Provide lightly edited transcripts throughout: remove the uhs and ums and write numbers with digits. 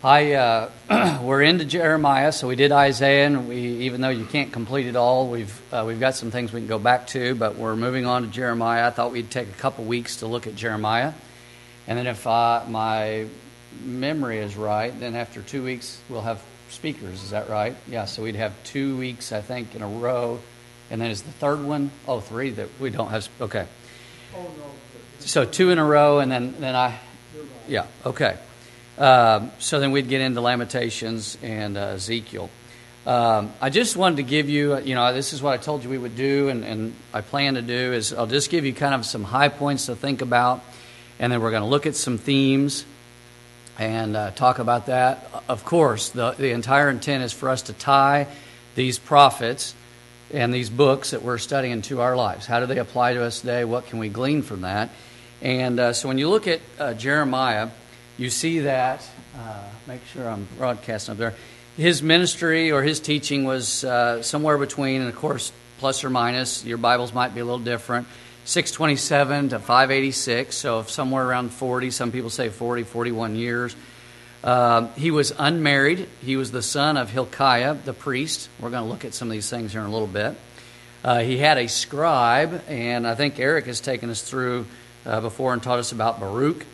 We're into Jeremiah, so we did Isaiah, and even though you can't complete it all, we've got some things we can go back to, but we're moving on to Jeremiah. I thought we'd take a couple weeks to look at Jeremiah, and then if my memory is right, then after 2 weeks we'll have speakers. Is that right? Yeah, so we'd have 2 weeks, I think, in a row, and then is the third one? Oh, three that we don't have. Okay. Oh, no. So 2 in a row, and then yeah, okay. So then we'd get into Lamentations and Ezekiel. I just wanted to give you, this is what I told you we would do, and I plan to do, is I'll just give you kind of some high points to think about, and then we're going to look at some themes and talk about that. Of course, the entire intent is for us to tie these prophets and these books that we're studying to our lives. How do they apply to us today? What can we glean from that? And so when you look at Jeremiah, you see that, make sure I'm broadcasting up there, his ministry or his teaching was somewhere between, and of course, plus or minus, your Bibles might be a little different, 627 to 586, so somewhere around 40, some people say 40, 41 years. He was unmarried. He was the son of Hilkiah, the priest. We're going to look at some of these things here in a little bit. He had a scribe, and I think Eric has taken us through before and taught us about Baruch.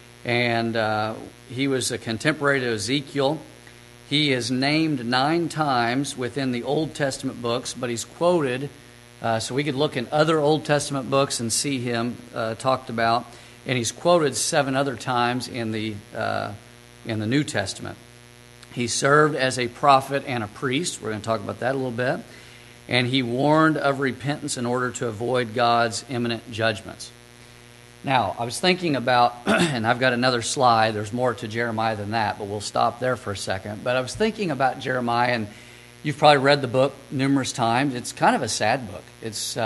And he was a contemporary to Ezekiel. He is named 9 times within the Old Testament books, but he's quoted, so we could look in other Old Testament books and see him talked about. And he's quoted 7 other times in the New Testament. He served as a prophet and a priest. We're going to talk about that a little bit. And he warned of repentance in order to avoid God's imminent judgments. Now, I was thinking about, and I've got another slide, there's more to Jeremiah than that, but we'll stop there for a second. But I was thinking about Jeremiah, and you've probably read the book numerous times. It's kind of a sad book. It's,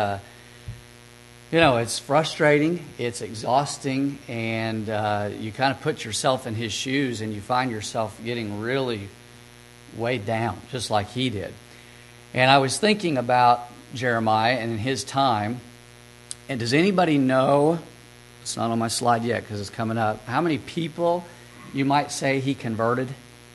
it's frustrating, it's exhausting, and you kind of put yourself in his shoes, and you find yourself getting really weighed down, just like he did. And I was thinking about Jeremiah and in his time, and does anybody know... It's not on my slide yet because it's coming up. How many people you might say he converted?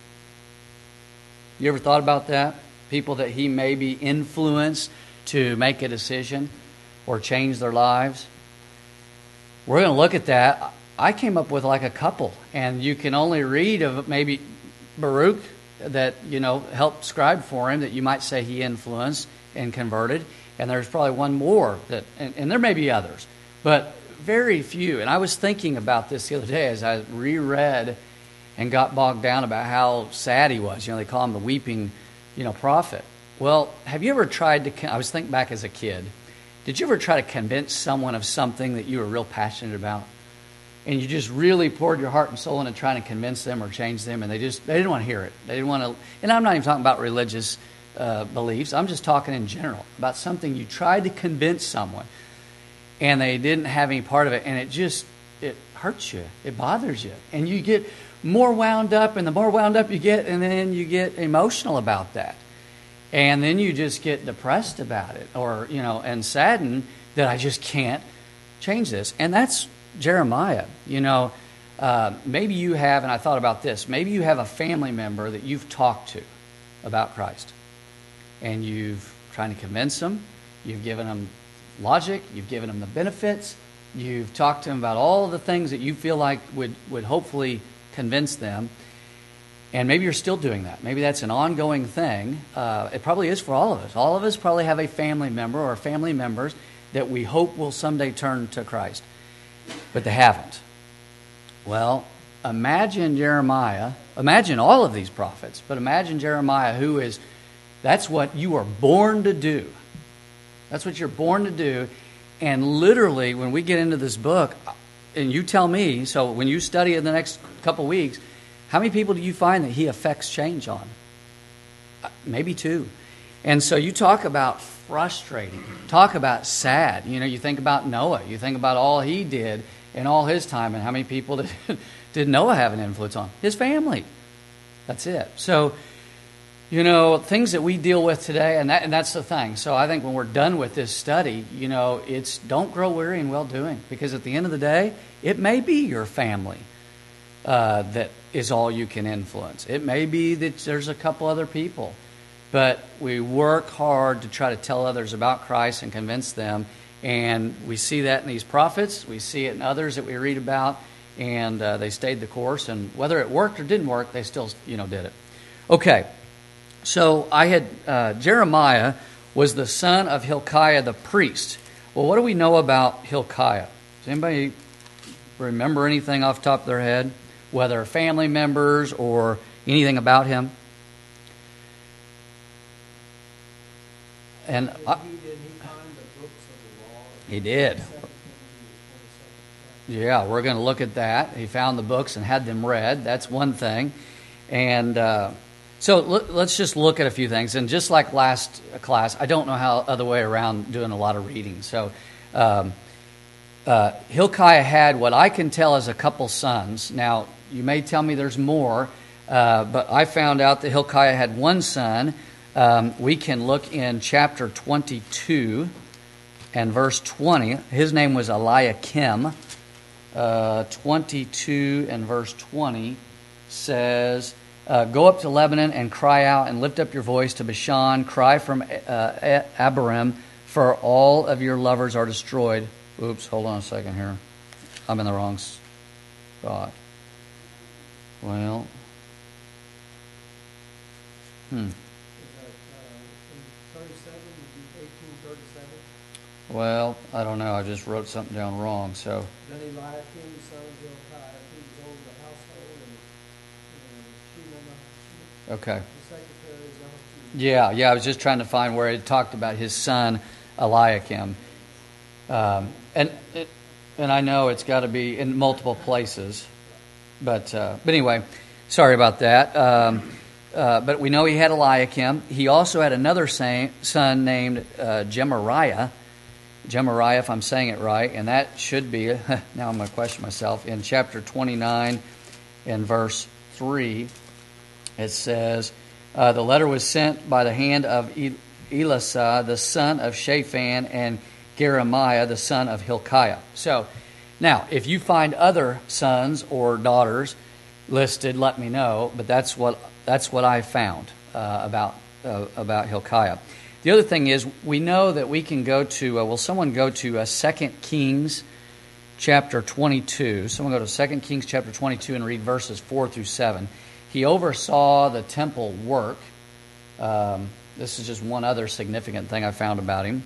You ever thought about that? People that he maybe influenced to make a decision or change their lives? We're going to look at that. I came up with like a couple, and you can only read of maybe Baruch that, helped scribe for him that you might say he influenced and converted. And there's probably one more that, and there may be others, but very few. And I was thinking about this the other day as I reread and got bogged down about how sad he was. They call him the weeping, prophet. Well, have you ever tried to, I was thinking back as a kid, did you ever try to convince someone of something that you were real passionate about? And you just really poured your heart and soul into trying to convince them or change them, and they didn't want to hear it. They didn't want to, and I'm not even talking about religious beliefs. I'm just talking in general about something you tried to convince someone, and they didn't have any part of it, and it hurts you. It bothers you. And you get more wound up, and the more wound up you get, and then you get emotional about that. And then you just get depressed about it, or, and saddened that I just can't change this. And that's Jeremiah. Maybe you have, and I thought about this, maybe you have a family member that you've talked to about Christ. And you've tried to convince them. You've given them logic, you've given them the benefits, you've talked to them about all the things that you feel like would hopefully convince them, and maybe you're still doing that. Maybe that's an ongoing thing. It probably is for all of us. All of us probably have a family member or family members that we hope will someday turn to Christ, but they haven't. Well, imagine Jeremiah, imagine all of these prophets, but imagine Jeremiah, that's what you are born to do. That's what you're born to do. And literally, when we get into this book, and you tell me, so when you study in the next couple weeks, how many people do you find that he affects change on? Maybe 2. And so you talk about frustrating, talk about sad. You think about Noah. You think about all he did in all his time, and how many people did Noah have an influence on? His family. That's it. So, things that we deal with today, and that's the thing. So I think when we're done with this study, it's don't grow weary in well-doing. Because at the end of the day, it may be your family that is all you can influence. It may be that there's a couple other people, but we work hard to try to tell others about Christ and convince them. And we see that in these prophets. We see it in others that we read about. And they stayed the course. And whether it worked or didn't work, they still, did it. Okay. So I had Jeremiah was the son of Hilkiah the priest. Well, what do we know about Hilkiah? Does anybody remember anything off the top of their head? Whether family members or anything about him? And he did. Yeah, we're going to look at that. He found the books and had them read. That's one thing. And so let's just look at a few things. And just like last class, I don't know how other way around doing a lot of reading. So Hilkiah had what I can tell as a couple sons. Now, you may tell me there's more, but I found out that Hilkiah had one son. We can look in chapter 22 and verse 20. His name was Eliakim. 22 and verse 20 says, go up to Lebanon and cry out and lift up your voice to Bashan. Cry from Abarim, for all of your lovers are destroyed. Oops, hold on a second here. I'm in the wrong spot. Well, Well, I don't know. I just wrote something down wrong. So. Then Eliakim, son of Hilkiah, who was over the household, and Okay. the secretary is Yeah. I was just trying to find where it talked about his son Eliakim, and I know it's got to be in multiple places, but anyway, sorry about that. But we know he had Eliakim. He also had another son named Gemariah. Gemariah, if I'm saying it right, and that should be, now I'm going to question myself, in chapter 29 and verse 3, it says, the letter was sent by the hand of Elisah, the son of Shaphan, and Jeremiah, the son of Hilkiah. So, now, if you find other sons or daughters listed, let me know, but that's what I found about Hilkiah. The other thing is, we know that we can go to, will someone go to 2 Kings chapter 22. Someone go to 2 Kings chapter 22 and read verses 4 through 7. He oversaw the temple work. This is just one other significant thing I found about him.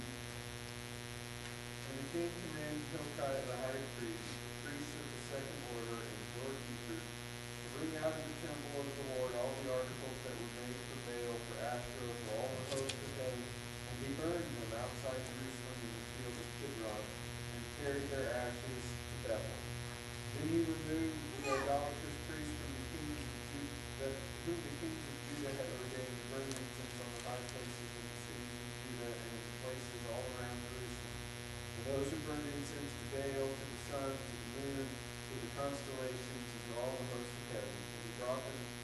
And the king commanded Hilkiah the high priest, the priests of the second order, and the doorkeepers, to bring out of the temple of the Lord all the articles that were made for Baal, for Asherah, for all the hosts of heaven, and he burned them outside Jerusalem in the field of Kidron, and carried their ashes to Bethel. Then he removed the idolatrous priests from the kings whom the kings of Judah had ordained to burn incense on the high places in the cities of Judah and in the places all around Jerusalem. And those who burned incense to Baal, to the sun, to the moon, to the constellations, and to all the hosts of heaven. And he brought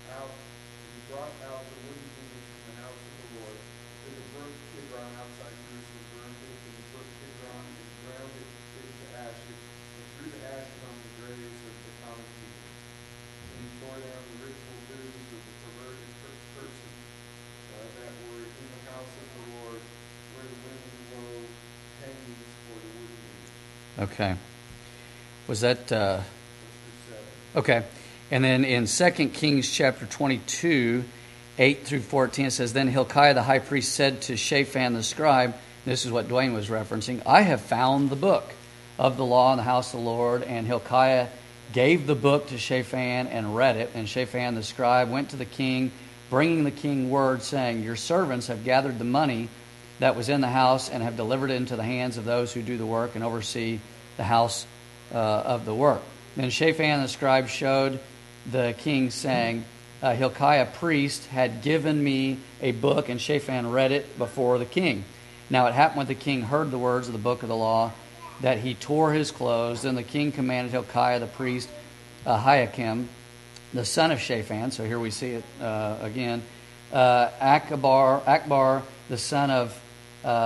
out the wooden image from the house of the Lord to the brook Kidron outside Jerusalem, burned it in the brook Kidron, and ground it into ashes, and threw the ashes on the graves of the common people. And he tore down the ritual booths of the perverted persons that were in the house of the Lord, where the women wove hangings for the wooden image. Okay. Was that... Okay. And then in 2 Kings chapter 22, 8 through 14, it says, Then Hilkiah the high priest said to Shaphan the scribe, this is what Dwayne was referencing, I have found the book of the law in the house of the Lord. And Hilkiah gave the book to Shaphan and read it. And Shaphan the scribe went to the king, bringing the king word, saying, Your servants have gathered the money that was in the house and have delivered it into the hands of those who do the work and oversee the house of the work. Then Shaphan the scribe showed the king, saying, Hilkiah priest had given me a book, and Shaphan read it before the king. Now it happened when the king heard the words of the book of the law, that he tore his clothes. Then the king commanded Hilkiah the priest, Eliakim, the son of Shaphan, so here we see it again, Akbar, the son of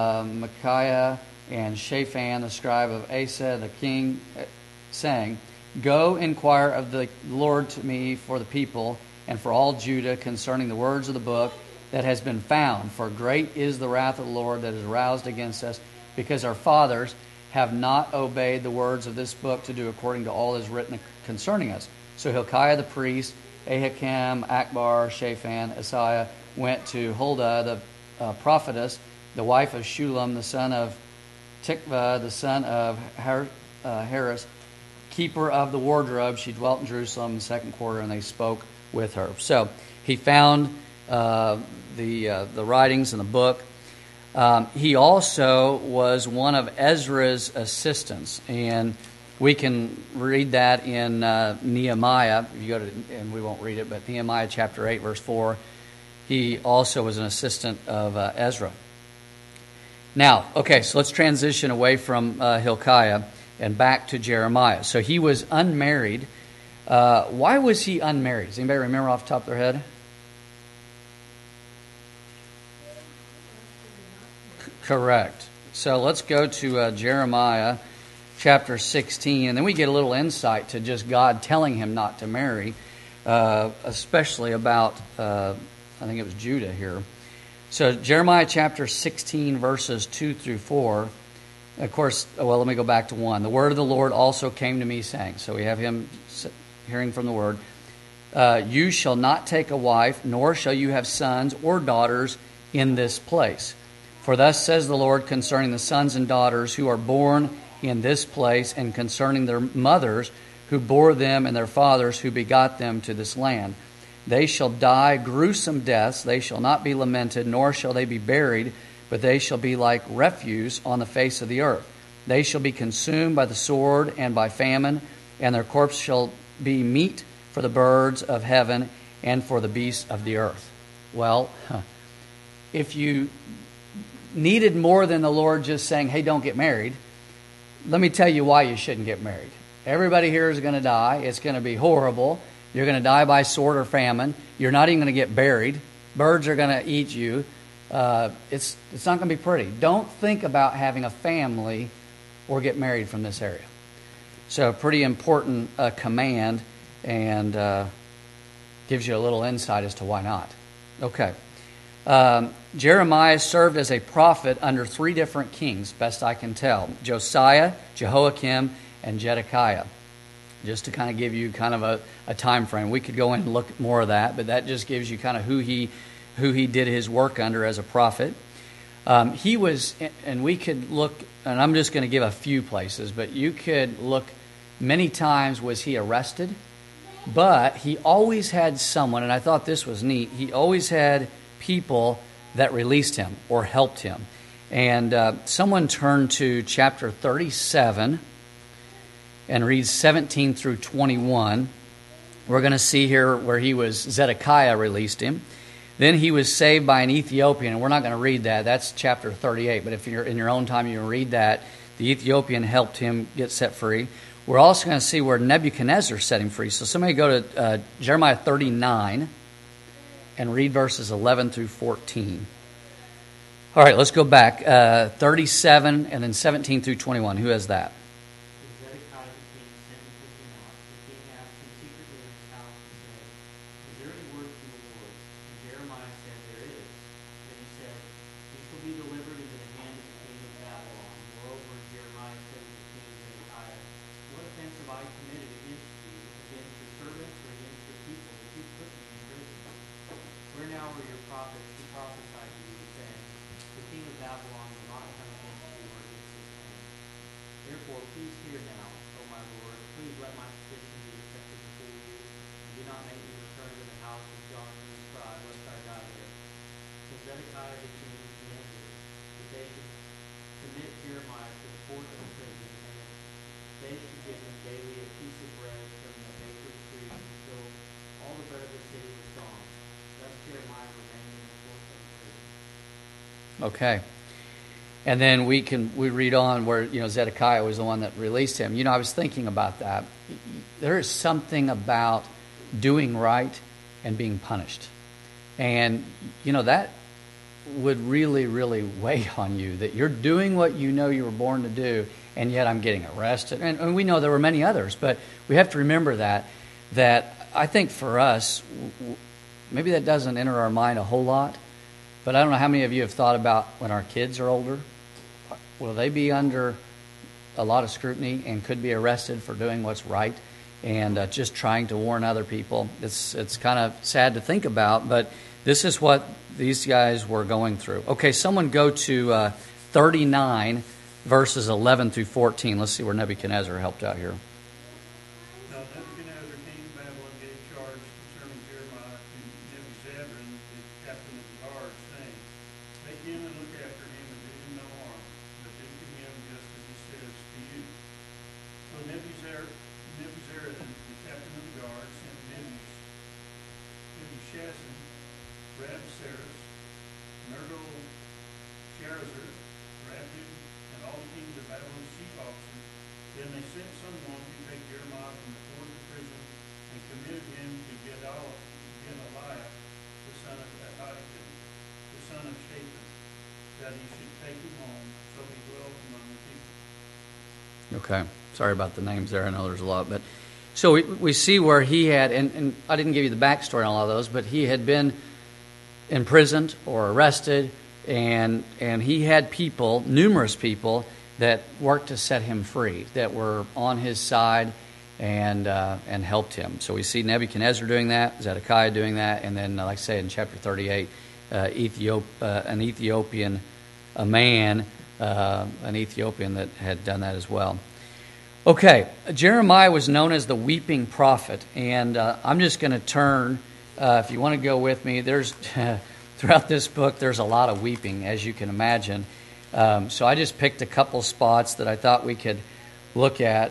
Micaiah, and Shaphan, the scribe of Asa, the king, saying, Go inquire of the Lord to me for the people and for all Judah concerning the words of the book that has been found. For great is the wrath of the Lord that is aroused against us, because our fathers have not obeyed the words of this book to do according to all that is written concerning us. So Hilkiah the priest, Ahikam, Akbar, Shaphan, Asaiah went to Huldah the prophetess, the wife of Shulam, the son of Tikvah, the son of Harris, keeper of the wardrobe. She dwelt in Jerusalem in the second quarter, and they spoke with her. So he found the writings in the book. He also was one of Ezra's assistants, and we can read that in Nehemiah. If you go to, and we won't read it, but Nehemiah chapter 8, verse 4. He also was an assistant of Ezra. Now, okay, so let's transition away from Hilkiah and back to Jeremiah. So he was unmarried. Why was he unmarried? Does anybody remember off the top of their head? Correct. So let's go to Jeremiah chapter 16, and then we get a little insight to just God telling him not to marry, especially about, I think it was Judah here. So Jeremiah chapter 16, verses 2 through 4. Of course, well, let me go back to 1. The word of the Lord also came to me, saying, so we have him hearing from the word, you shall not take a wife, nor shall you have sons or daughters in this place. For thus says the Lord concerning the sons and daughters who are born in this place, and concerning their mothers who bore them and their fathers who begot them to this land. They shall die gruesome deaths, they shall not be lamented, nor shall they be buried, but they shall be like refuse on the face of the earth. They shall be consumed by the sword and by famine, and their corpse shall be meat for the birds of heaven and for the beasts of the earth. Well, if you needed more than the Lord just saying, hey, don't get married, let me tell you why you shouldn't get married. Everybody here is going to die. It's going to be horrible. You're going to die by sword or famine. You're not even going to get buried. Birds are going to eat you. It's not going to be pretty. Don't think about having a family or get married from this area. So, pretty important command, and gives you a little insight as to why not. Okay. Jeremiah served as a prophet under 3 different kings, best I can tell. Josiah, Jehoiakim, and Zedekiah. Just to kind of give you kind of a time frame. We could go in and look at more of that, but that just gives you kind of who he did his work under as a prophet. He was, and we could look, and I'm just going to give a few places, but you could look many times was he arrested, but he always had someone, and I thought this was neat, he always had people that released him or helped him. And someone turned to chapter 37 and read 17 through 21. We're going to see here where Zedekiah released him. Then he was saved by an Ethiopian, and we're not going to read that. That's chapter 38, but if you're in your own time, you can read that. The Ethiopian helped him get set free. We're also going to see where Nebuchadnezzar set him free. So somebody go to Jeremiah 39 and read verses 11 through 14. All right, let's go back. 37 and then 17 through 21. Who has that? Okay. And then we read on where, Zedekiah was the one that released him. I was thinking about that. There is something about doing right and being punished. And, that would really, really weigh on you, that you're doing what you know you were born to do, and yet I'm getting arrested. And we know there were many others, but we have to remember that I think for us, maybe that doesn't enter our mind a whole lot, but I don't know how many of you have thought about when our kids are older, will they be under a lot of scrutiny and could be arrested for doing what's right and just trying to warn other people? It's kind of sad to think about, but this is what these guys were going through. Okay, someone go to 39, verses 11 through 14. Let's see where Nebuchadnezzar helped out here. Now Nebuchadnezzar, king of Babylon, gave charge concerning Jeremiah to Nebuzaradan, the captain of the guard, saying, Take him and look after him and do him no harm, but do to him just as he says to you. So Nebuzaradan, the captain of the guard, sent Nebuchadnezzar, Rabsaris, Nergal-Sharezer, Rabin, and all the kings of Babylon's chief officers. Then they sent someone to take Jeremiah from the court of prison and committed him to Gedaliah, the son of Ahikam, the son of Shaphan, that he should take him home, so he dwelt among the people. Okay, sorry about the names there. I know there's a lot, but so we see where he had, and I didn't give you the backstory on all of those, but he had been imprisoned or arrested, and he had people, numerous people, that worked to set him free, that were on his side and helped him. So we see Nebuchadnezzar doing that, Zedekiah doing that, and then, like I say, in chapter 38, an Ethiopian that had done that as well. Okay, Jeremiah was known as the weeping prophet, and I'm just going to turn, if you want to go with me, there's throughout this book, there's a lot of weeping, as you can imagine. So I just picked a couple spots that I thought we could look at.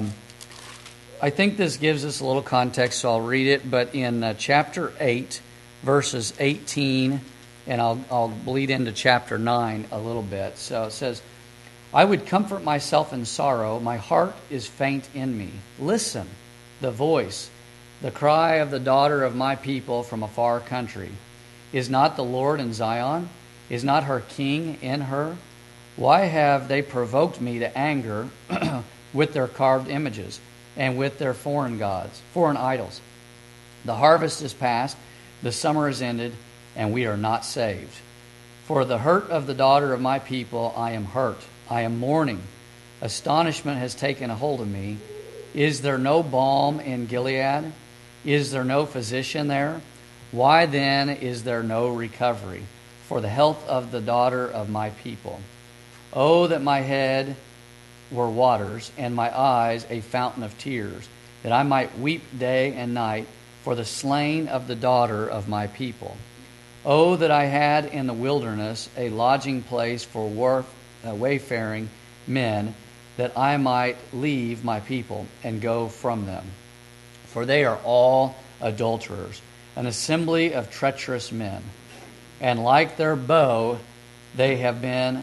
I think this gives us a little context, so I'll read it, but in chapter 8, verses 18, and I'll bleed into chapter 9 a little bit. So it says, I would comfort myself in sorrow. My heart is faint in me. Listen, the voice, the cry of the daughter of my people from a far country. Is not the Lord in Zion? Is not her king in her? Why have they provoked me to anger with their carved images and with their foreign idols? The harvest is past, the summer is ended, and we are not saved. For the hurt of the daughter of my people, I am hurt. I am mourning. Astonishment has taken a hold of me. Is there no balm in Gilead? Is there no physician there? Why then is there no recovery for the health of the daughter of my people? Oh, that my head were waters and my eyes a fountain of tears, that I might weep day and night for the slain of the daughter of my people. Oh, that I had in the wilderness a lodging place for wayfaring men, that I might leave my people and go from them. For they are all adulterers, an assembly of treacherous men. And like their bow, they have bent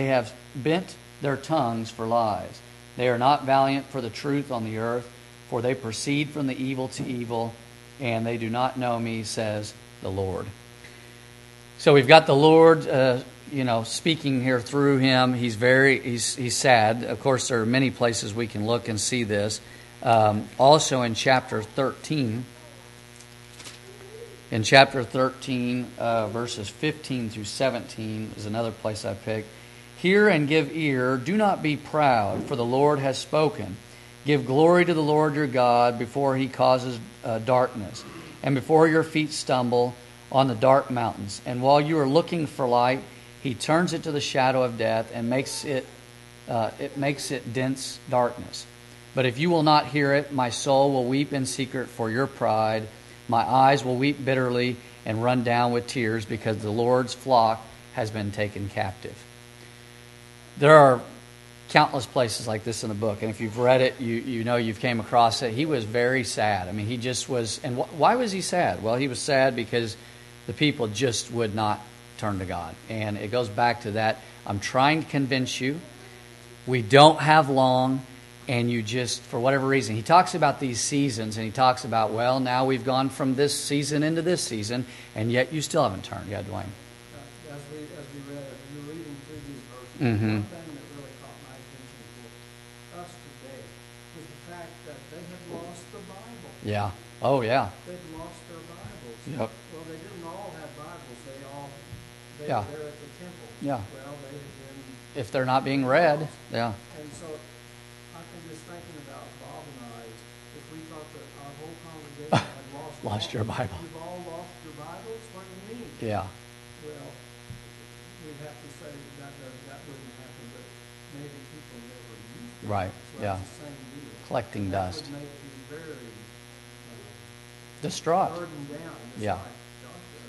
their tongues for lies. They are not valiant for the truth on the earth, for they proceed from the evil to evil, and they do not know me, says the Lord. So we've got the Lord, speaking here through him. He's sad. Of course, there are many places we can look and see this. Also in chapter 13. In chapter 13, verses 15 through 17 is another place I picked. Hear and give ear, do not be proud, for the Lord has spoken. Give glory to the Lord your God before he causes darkness, and before your feet stumble on the dark mountains. And while you are looking for light, he turns it to the shadow of death and makes it dense darkness. But if you will not hear it, my soul will weep in secret for your pride. My eyes will weep bitterly and run down with tears because the Lord's flock has been taken captive. There are countless places like this in the book, and if you've read it, you know you've came across it. He was very sad. I mean, he just was. And why was he sad? Well, he was sad because the people just would not turn to God. And it goes back to that. I'm trying to convince you. We don't have long. And you just, for whatever reason, he talks about these seasons, and he talks about, well, now we've gone from this season into this season, and yet you still haven't turned. Yeah, Dwayne. As we read, as we were reading through these verses, Mm-hmm. one thing that really caught my attention Yeah. Oh, yeah. They'd lost their Bibles. Yep. Well, they didn't all have Bibles. Yeah. They're at the temple. Yeah. Well, they had been. If they're not being read, yeah. And so I'm just thinking about Bob and I, if we thought that our whole congregation had Lost your Bible. You've all lost your Bibles? What do you mean? Yeah. Well, we'd have to say that wouldn't happen, but maybe people never used it. Right. So Yeah. that's the same deal. Collecting That dust. would make you very Distraught. burdened down. Just Yeah. like Joshua,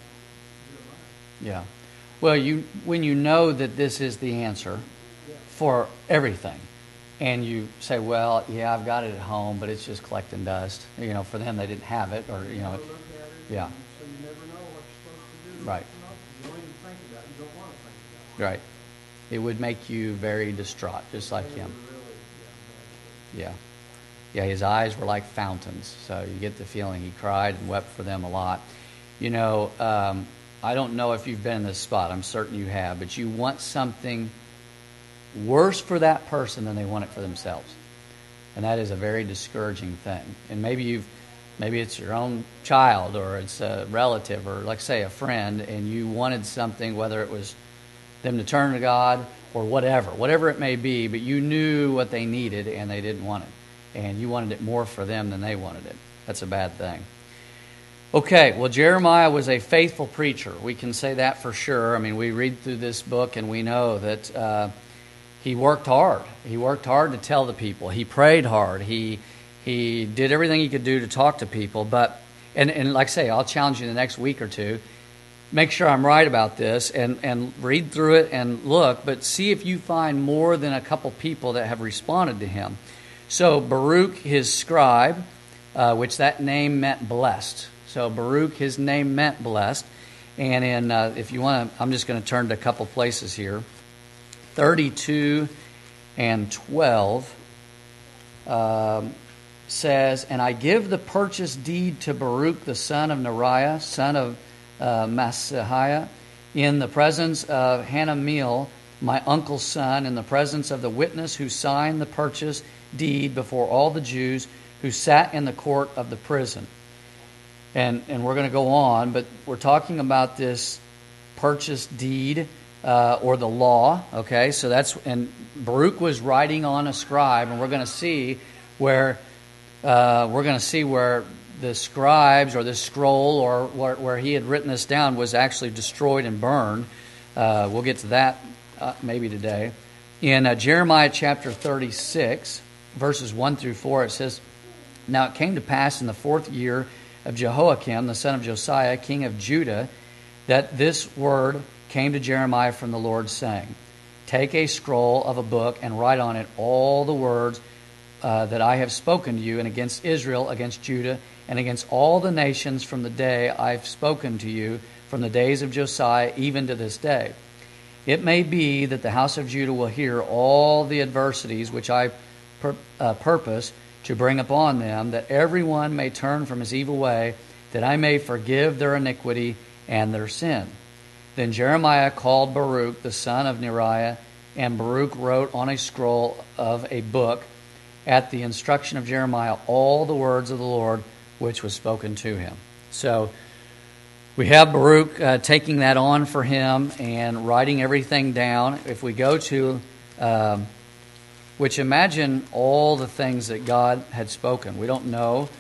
Yeah. Jeremiah. Well, when you know that this is the answer Yeah. for everything, and you say, well, yeah, I've got it at home, but it's just collecting dust. You know, for them, they didn't have it, or, you know. Never look at it, Yeah. and so you never know what you're supposed to do. Right. You don't even think about it. You don't want to think about it. Right. It would make you very distraught, just like They him. were really, Yeah. Yeah, his eyes were like fountains. So you get the feeling he cried and wept for them a lot. You know, I don't know if you've been in this spot. I'm certain you have. But you want something worse for that person than they want it for themselves. And that is a very discouraging thing. And maybe it's your own child, or it's a relative, or like say a friend, and you wanted something, whether it was them to turn to God or whatever it may be, but you knew what they needed and they didn't want it. And you wanted it more for them than they wanted it. That's a bad thing. Okay, well, Jeremiah was a faithful preacher. We can say that for sure. I mean, we read through this book and we know that he worked hard. He worked hard to tell the people. He prayed hard. He did everything he could do to talk to people. But, and like I say, I'll challenge you in the next week or two. Make sure I'm right about this and read through it and look, but see if you find more than a couple people that have responded to him. So Baruch, his scribe, which that name meant blessed. So Baruch, his name meant blessed. And in if you want to, I'm just going to turn to a couple places here. 32 and 12 says, "And I give the purchase deed to Baruch the son of Neriah, son of Maaseiah, in the presence of Hanameel, my uncle's son, in the presence of the witness who signed the purchase deed before all the Jews who sat in the court of the prison." And we're going to go on, but we're talking about this purchase deed or the law. Okay, so and Baruch was writing on a scribe, and we're going to see where the scribes or this scroll or where he had written this down was actually destroyed and burned. We'll get to that maybe today. In Jeremiah chapter 36, verses 1 through 4, it says, "Now it came to pass in the 4th year of Jehoiakim, the son of Josiah, king of Judah, that this word came to Jeremiah from the Lord, saying, Take a scroll of a book and write on it all the words that I have spoken to you, and against Israel, against Judah, and against all the nations from the day I've spoken to you, from the days of Josiah even to this day. It may be that the house of Judah will hear all the adversities which I purpose to bring upon them, that everyone may turn from his evil way, that I may forgive their iniquity and their sin." Then Jeremiah called Baruch the son of Neriah, and Baruch wrote on a scroll of a book at the instruction of Jeremiah all the words of the Lord which was spoken to him. So we have Baruch taking that on for him and writing everything down. If we go to, which imagine all the things that God had spoken. We don't know,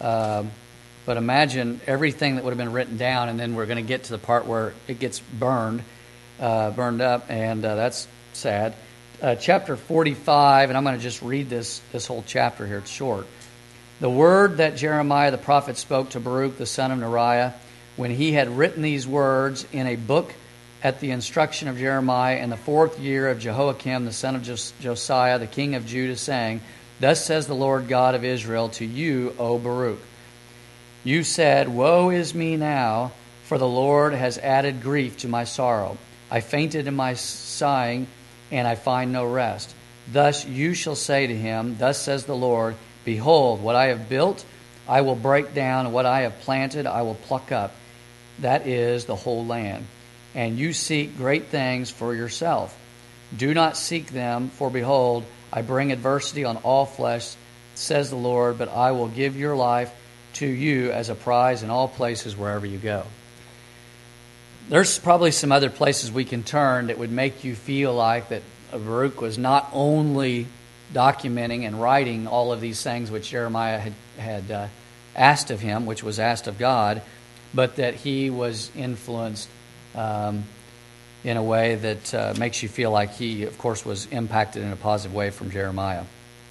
but imagine everything that would have been written down, and then we're going to get to the part where it gets burned up, and that's sad. Chapter 45, and I'm going to just read this whole chapter here. It's short. "The word that Jeremiah the prophet spoke to Baruch the son of Neriah, when he had written these words in a book at the instruction of Jeremiah in the 4th year of Jehoiakim the son of Josiah the king of Judah, saying, Thus says the Lord God of Israel to you, O Baruch. You said, Woe is me now, for the Lord has added grief to my sorrow. I fainted in my sighing, and I find no rest. Thus you shall say to him, Thus says the Lord, Behold, what I have built I will break down, and what I have planted I will pluck up. That is the whole land. And you seek great things for yourself. Do not seek them, for behold, I bring adversity on all flesh, says the Lord, but I will give your life to you as a prize in all places wherever you go. There's probably some other places we can turn that would make you feel like that Baruch was not only documenting and writing all of these things which Jeremiah had asked of him, which was asked of God, but that he was influenced in a way that makes you feel like he, of course, was impacted in a positive way from Jeremiah.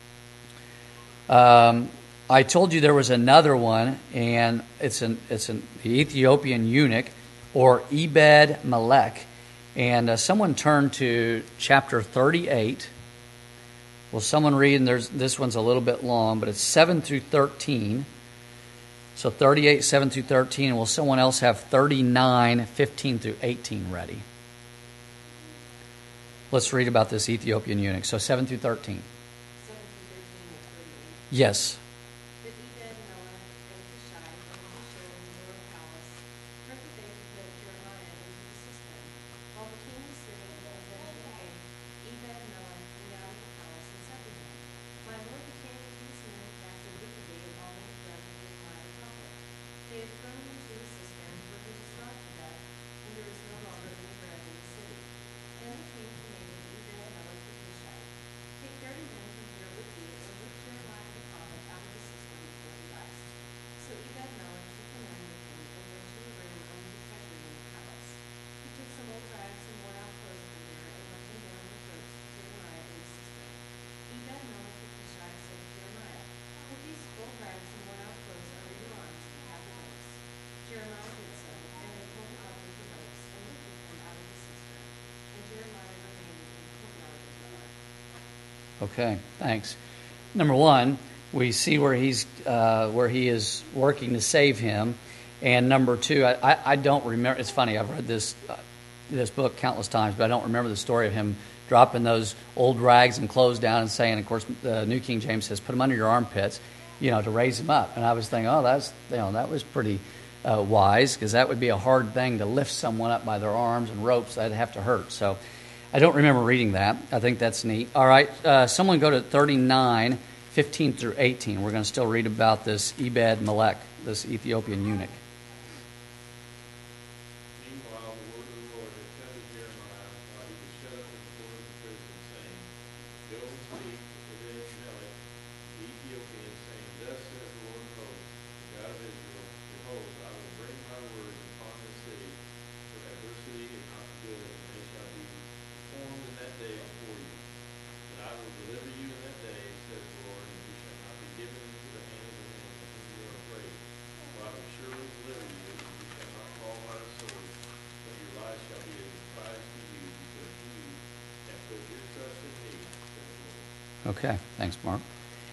I told you there was another one, and it's the Ethiopian eunuch, or Ebed Melech. And someone turn to chapter 38. Will someone read? And this one's a little bit long, but it's 7 through 13. So 38, 7 through 13. And will someone else have 39, 15 through 18 ready? Let's read about this Ethiopian eunuch. So 7 through 13. 7 through 13 or 38. Yes. But Ebed Melech and Hushai from Asher in the royal palace heard that they had put Jeremiah into the cistern. While the king was sitting at the head of the gate, Ebed Melech went out of the palace and said to him, My lord the king, these men have acted wickedly in all they have done to Jeremiah the prophet. They have thrown him into the cistern, where he was starved to death, and there is no longer any bread in the city. Then the king commanded Ebed Melech the Hushite, Take 30 men from here with thee, and lift Jeremiah the prophet out of the cistern before he dies. So Ebed Melech took the men with him and went to a room unprotected in the palace. He took some old rags and worn out clothes from there and let them down the throats of Jeremiah in the cistern. Ebed Melech the Hushite said to Jeremiah, Put these old rags and worn out clothes under your arms and have the ropes. Jeremiah did so, and they pulled him up with the ropes and lifted him out of the cistern. And Jeremiah remained in the courtyard of the ark. Okay, thanks. Number one, we see where he is working to save him, and number two, I don't remember. It's funny. I've read this book countless times, but I don't remember the story of him dropping those old rags and clothes down and saying. Of course, the New King James says, "Put them under your armpits," to raise him up. And I was thinking, oh, that was pretty wise, because that would be a hard thing to lift someone up by their arms and ropes. That'd have to hurt. So I don't remember reading that. I think that's neat. All right, someone go to 39, 15 through 18. We're going to still read about this Ebed Melech, this Ethiopian eunuch. Meanwhile, the word of the Lord had come to Jeremiah while he was shut up in the door of the prison, saying, Go and speak to Ebed Melech, the Ethiopian, saying, Thus says the Lord of hosts, the God of Israel, Behold, I will bring my words upon this city for adversity and not good, and they shall be performed in that day before you. And I will deliver you in that day, says the Lord, and you shall not be given into the hands of men of whom you are afraid. For I will surely deliver you, and you shall not fall by the sword, but your lives shall be as a prize to you, because you have put your trust in me, says the Lord. Okay, thanks, Mark.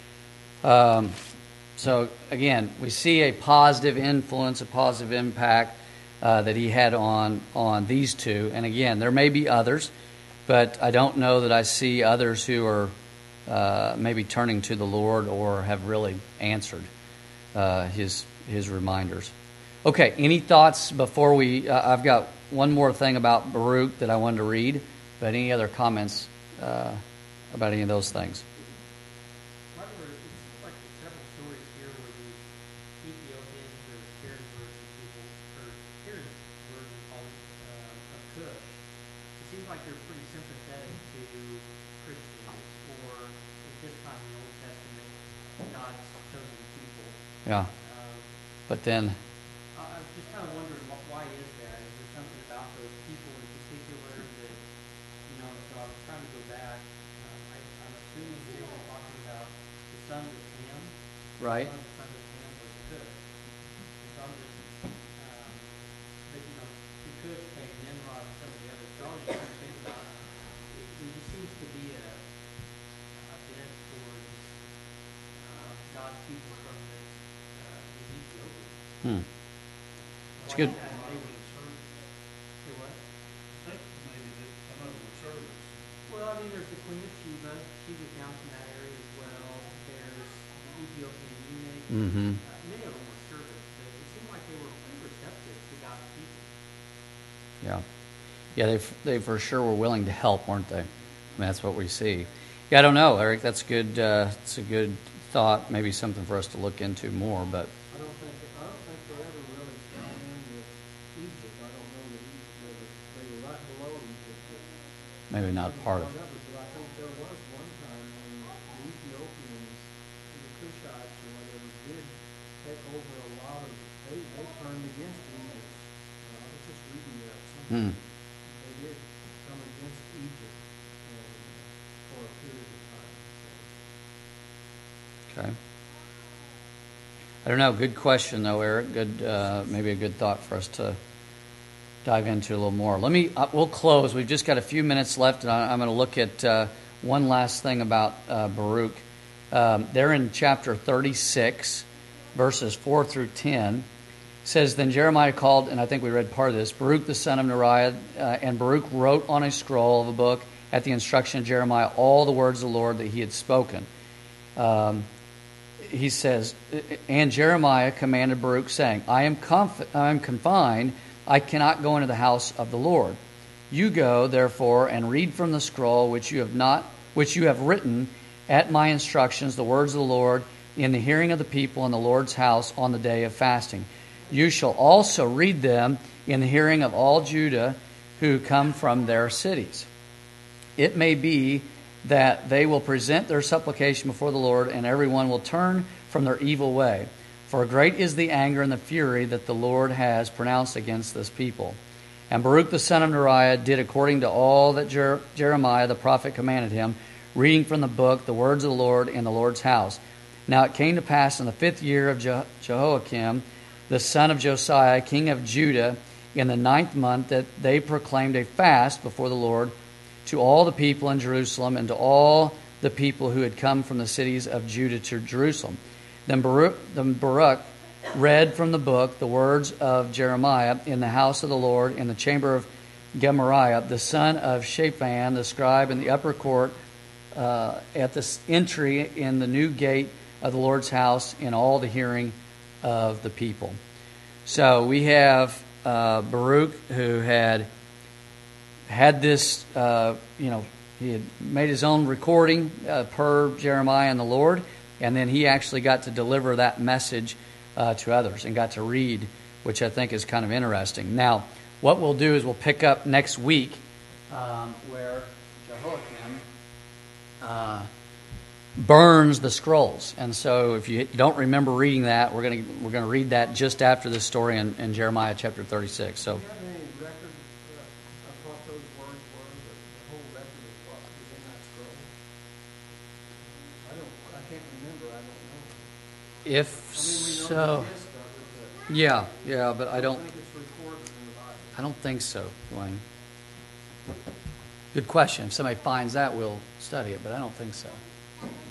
So again, we see a positive influence, a positive impact that he had on these two. And again, there may be others, but I don't know that I see others who are maybe turning to the Lord or have really answered his reminders. Okay, any thoughts before we... I've got one more thing about Baruch that I wanted to read, but any other comments about any of those things? It seems like there's several stories here where the Ethiopians or the Karen version people, or Karen version called of Cush, it seems like they're pretty sympathetic to Christians, or at this time in the Old Testament, God's chosen people. Yeah, Um, but then... I was just kind of wondering why is that? Is there something about those people in particular that, so I was trying to go back. I'm assuming here we're talking about the sons of Ham. Right. One of the sons of Ham was Cush. And so I'm just, but to Cush came Nimrod and some of the others. So I was just trying to think about, there just seems to be a bent towards God's people from this Ethiopia. It's good. Some of them were servants. Say what? I think maybe that some of them were servants. Well, I mean, there's the Queen of Sheba. She was down from that area as well. There's the Ethiopian eunuch. Mm-hmm. Many of them were servants, but it seemed like they were pretty receptive to God's people. Yeah, they for sure were willing to help, weren't they? I mean, that's what we see. Yeah, I don't know, Eric. That's good. It's a good thought, maybe something for us to look into more. But I don't think they ever really fell in with Egypt. I don't know that they were right below Egypt. maybe not part of it. But I think there was one time when the Ethiopians, the Cushites or whatever, did take over a lot of, they turned against Egypt. I was just reading that something. They did come against Egypt for a period of time. Okay. I don't know. Good question, though, Eric. Good, maybe a good thought for us to dive into a little more. We'll close. We've just got a few minutes left, and I'm going to look at one last thing about Baruch. There in chapter 36, verses 4 through 10, it says, Then Jeremiah called, and I think we read part of this, Baruch the son of Neriah, and Baruch wrote on a scroll of a book at the instruction of Jeremiah all the words of the Lord that he had spoken. He says, and Jeremiah commanded Baruch, saying, I am confined, I cannot go into the house of the Lord. You go, therefore, and read from the scroll which you have written at my instructions the words of the Lord in the hearing of the people in the Lord's house on the day of fasting. You shall also read them in the hearing of all Judah who come from their cities. It may be that they will present their supplication before the Lord, and everyone will turn from their evil way. For great is the anger and the fury that the Lord has pronounced against this people. And Baruch the son of Neriah did according to all that Jeremiah the prophet commanded him, reading from the book the words of the Lord in the Lord's house. Now it came to pass in the 5th year of Jehoiakim, the son of Josiah, king of Judah, in the 9th month, that they proclaimed a fast before the Lord to all the people in Jerusalem and to all the people who had come from the cities of Judah to Jerusalem. Then Baruch read from the book the words of Jeremiah in the house of the Lord in the chamber of Gemariah, the son of Shaphan, the scribe, in the upper court at the entry in the new gate of the Lord's house in all the hearing of the people. So we have Baruch, who had this, he had made his own recording per Jeremiah and the Lord, and then he actually got to deliver that message to others and got to read, which I think is kind of interesting. Now, what we'll do is we'll pick up next week where Jehoiakim burns the scrolls. And so if you don't remember reading that, we're going to read that just after this story in Jeremiah chapter 36. So. Do you have any record of what those words were, the whole record of what was in that scroll? I can't remember, I don't know. If We know so, the gist of it, yeah, but I don't think it's recorded in the Bible. I don't think so, Dwayne. Good question. If somebody finds that, we'll study it, but I don't think so.